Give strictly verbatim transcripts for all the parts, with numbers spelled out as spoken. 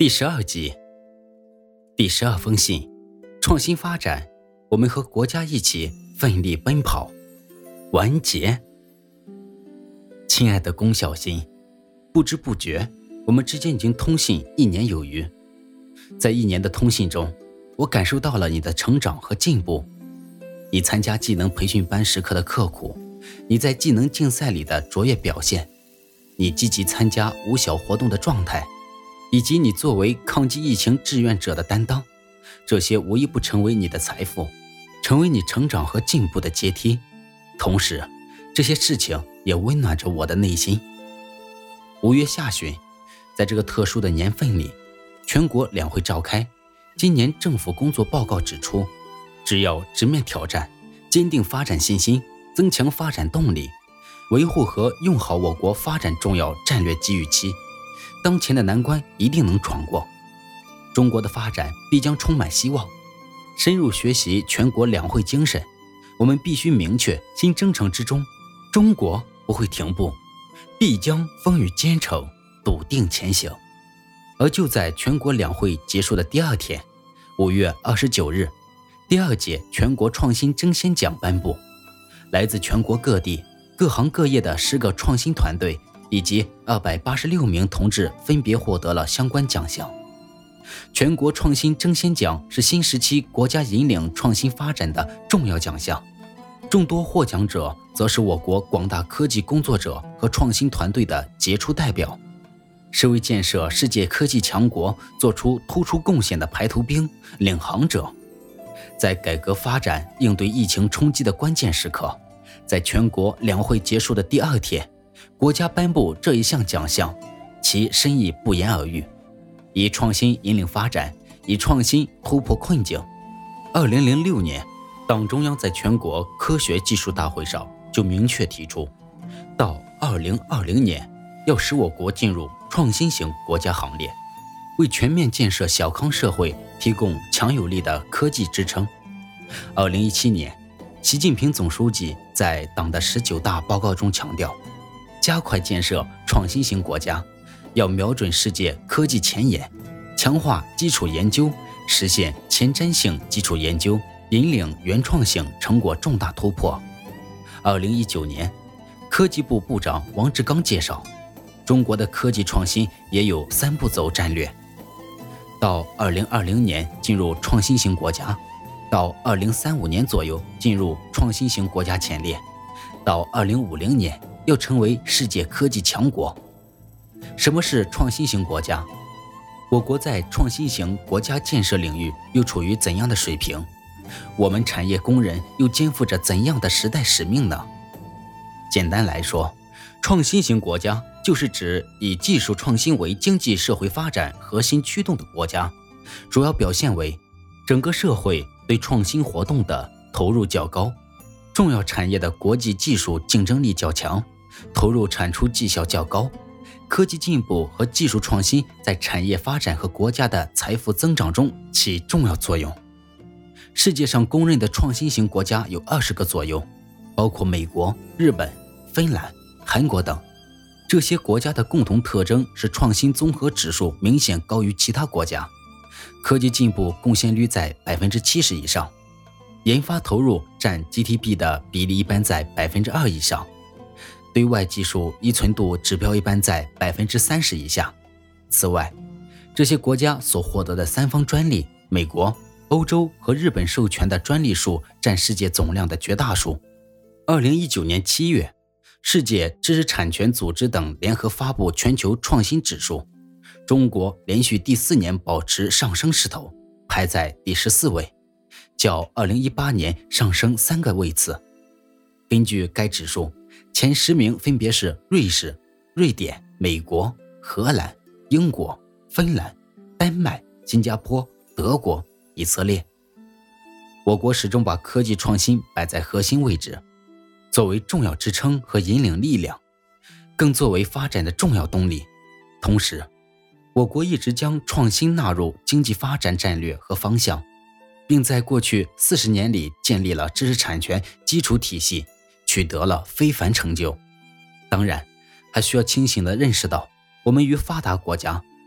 第十二集，第十二封信，创新发展，我们和国家一起奋力奔跑。完结。亲爱的龚小新，不知不觉，我们之间已经通信一年有余。在一年的通信中，我感受到了你的成长和进步。你参加技能培训班时刻的刻苦，你在技能竞赛里的卓越表现，你积极参加无小活动的状态，以及你作为抗击疫情志愿者的担当，这些无一不成为你的财富，成为你成长和进步的阶梯。同时，这些事情也温暖着我的内心。五月下旬，在这个特殊的年份里，全国两会召开。今年政府工作报告指出，只要直面挑战，坚定发展信心，增强发展动力，维护和用好我国发展重要战略机遇期，当前的难关一定能闯过。中国的发展必将充满希望。深入学习全国两会精神，我们必须明确新征程之中，中国不会停步，必将风雨兼程，笃定前行。而就在全国两会结束的第二天，五月二十九日，第二届全国创新争先奖颁布，来自全国各地各行各业的十个创新团队以及二百八十六名同志分别获得了相关奖项。全国创新争先奖是新时期国家引领创新发展的重要奖项，众多获奖者则是我国广大科技工作者和创新团队的杰出代表，是为建设世界科技强国做出突出贡献的排头兵、领航者。在改革发展、应对疫情冲击的关键时刻，在全国两会结束的第二天，国家颁布这一项奖项，其深意不言而喻。以创新引领发展，以创新突破困境。二零零六年，党中央在全国科学技术大会上就明确提出，到二零二零年要使我国进入创新型国家行列，为全面建设小康社会提供强有力的科技支撑。二零一七年，习近平总书记在党的十九大报告中强调，加快建设创新型国家，要瞄准世界科技前沿，强化基础研究，实现前瞻性基础研究，引领原创性成果重大突破。二零一九年，科技部部长王志刚介绍，中国的科技创新也有三步走战略，到二零二零年进入创新型国家，到二零三五年左右进入创新型国家前列，到二零五零年要成为世界科技强国。什么是创新型国家？我国在创新型国家建设领域又处于怎样的水平？我们产业工人又肩负着怎样的时代使命呢？简单来说，创新型国家就是指以技术创新为经济社会发展核心驱动的国家，主要表现为整个社会对创新活动的投入较高，重要产业的国际技术竞争力较强，投入产出绩效较高，科技进步和技术创新在产业发展和国家的财富增长中起重要作用。世界上公认的创新型国家有二十个左右，包括美国、日本、芬兰、韩国等。这些国家的共同特征是创新综合指数明显高于其他国家，科技进步贡献率在 百分之七十 以上，研发投入占 G D P 的比例一般在 百分之二 以上，对外技术依存度指标一般在 百分之三十 以下。此外，这些国家所获得的三方专利，美国、欧洲和日本授权的专利数占世界总量的绝大数。二零一九年七月，世界知识产权组织等联合发布全球创新指数，中国连续第四年保持上升势头，排在第十四位，较二零一八年上升三个位次。根据该指数，前十名分别是瑞士、瑞典、美国、荷兰、英国、芬兰、丹麦、新加坡、德国、以色列。我国始终把科技创新摆在核心位置，作为重要支撑和引领力量，更作为发展的重要动力。同时，我国一直将创新纳入经济发展战略和方向，并在过去四十年里建立了知识产权基础体系，取得了非凡成就。当然，还需要清醒地认识到，我们与发达国家，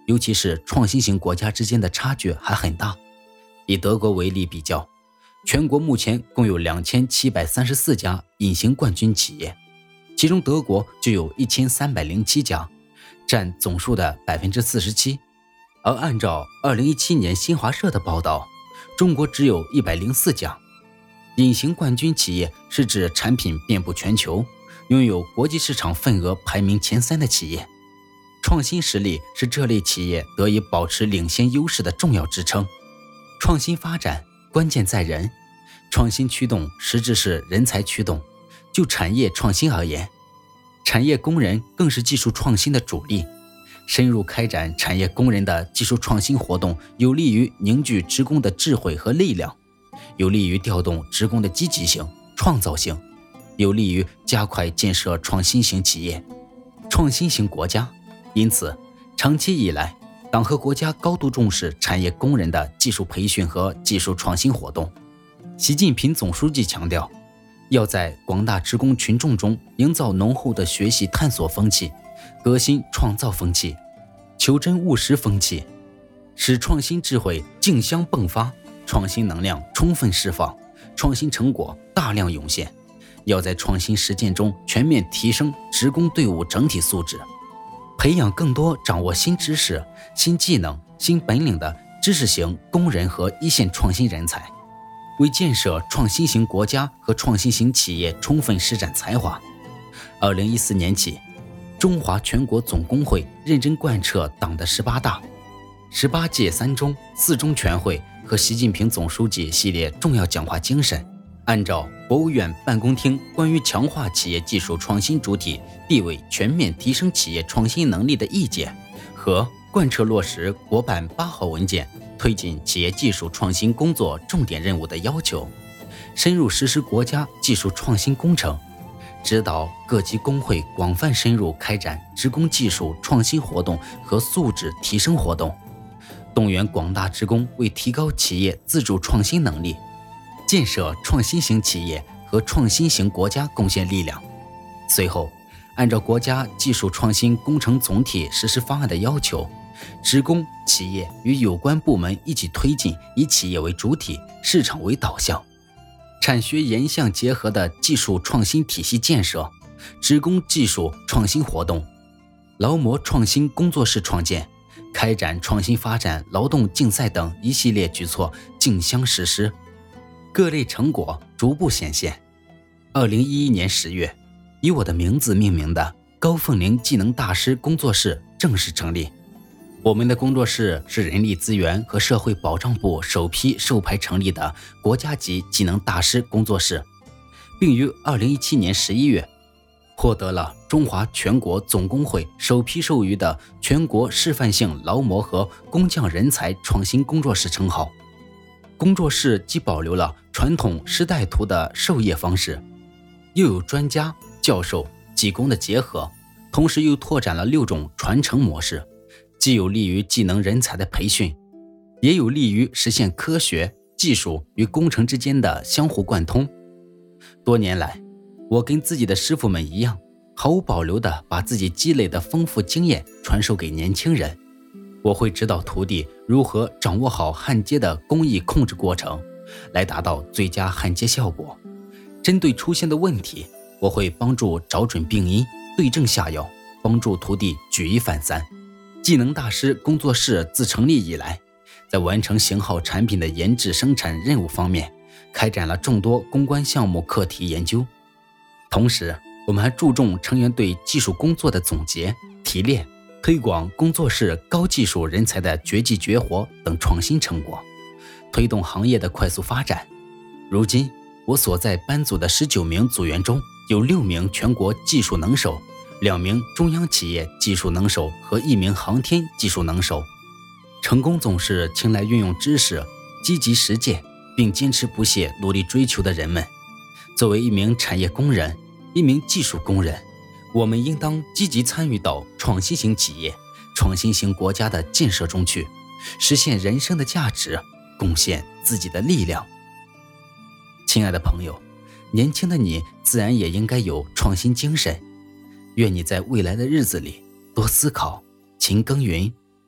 尤其是创新型国家之间的差距还很大。以德国为例比较，全国目前共有两千七百三十四家隐形冠军企业，其中德国就有一千三百零七家，占总数的 百分之四十七。 而按照二零一七年新华社的报道，中国只有一百零四家。隐形冠军企业是指产品遍布全球，拥有国际市场份额排名前三的企业。创新实力是这类企业得以保持领先优势的重要支撑。创新发展关键在人，创新驱动实质是人才驱动。就产业创新而言，产业工人更是技术创新的主力。深入开展产业工人的技术创新活动，有利于凝聚职工的智慧和力量，有利于调动职工的积极性、创造性，有利于加快建设创新型企业、创新型国家。因此，长期以来，党和国家高度重视产业工人的技术培训和技术创新活动。习近平总书记强调，要在广大职工群众中营造浓厚的学习探索风气、革新创造风气、求真务实风气，使创新智慧竞相迸发，创新能量充分释放，创新成果大量涌现。要在创新实践中全面提升职工队伍整体素质，培养更多掌握新知识、新技能、新本领的知识型工人和一线创新人才，为建设创新型国家和创新型企业充分施展才华。二零一四年起，中华全国总工会认真贯彻党的十八大、十八届三中、四中全会和习近平总书记系列重要讲话精神，按照国务院办公厅关于强化企业技术创新主体地位全面提升企业创新能力的意见和贯彻落实国办八号文件推进企业技术创新工作重点任务的要求，深入实施国家技术创新工程，指导各级工会广泛深入开展职工技术创新活动和素质提升活动，动员广大职工为提高企业自主创新能力、建设创新型企业和创新型国家贡献力量。随后，按照国家技术创新工程总体实施方案的要求，职工、企业与有关部门一起推进以企业为主体、市场为导向、产学研相结合的技术创新体系建设、职工技术创新活动、劳模创新工作室创建、开展创新发展劳动竞赛等一系列举措竞相实施，各类成果逐步显现。二零一一年十月，以我的名字命名的高凤龄技能大师工作室正式成立。我们的工作室是人力资源和社会保障部首批授牌成立的国家级技能大师工作室，并于二零一七年十一月获得了中华全国总工会首批授予的全国示范性劳模和工匠人才创新工作室称号。工作室既保留了传统师带徒的授业方式，又有专家、教授、技工的结合，同时又拓展了六种传承模式，既有利于技能人才的培训，也有利于实现科学、技术与工程之间的相互贯通。多年来，我跟自己的师傅们一样，毫无保留地把自己积累的丰富经验传授给年轻人。我会指导徒弟如何掌握好焊接的工艺控制过程，来达到最佳焊接效果。针对出现的问题，我会帮助找准病因，对症下药，帮助徒弟举一反三。技能大师工作室自成立以来，在完成型号产品的研制生产任务方面，开展了众多攻关项目课题研究。同时，我们还注重成员对技术工作的总结、提炼，推广工作室高技术人才的绝技绝活等创新成果，推动行业的快速发展。如今，我所在班组的十九名组员中，有六名全国技术能手，两名中央企业技术能手和一名航天技术能手。成功总是青睐运用知识、积极实践，并坚持不懈努力追求的人们。作为一名产业工人，一名技术工人，我们应当积极参与到创新型企业、创新型国家的建设中去，实现人生的价值，贡献自己的力量。亲爱的朋友，年轻的你自然也应该有创新精神。愿你在未来的日子里多思考、勤耕耘，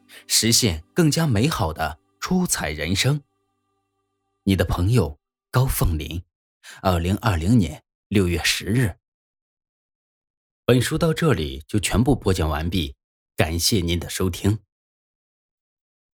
实现更加美好的出彩人生。你的朋友高凤林，二零二零年六月十日。本书到这里就全部播讲完毕，感谢您的收听。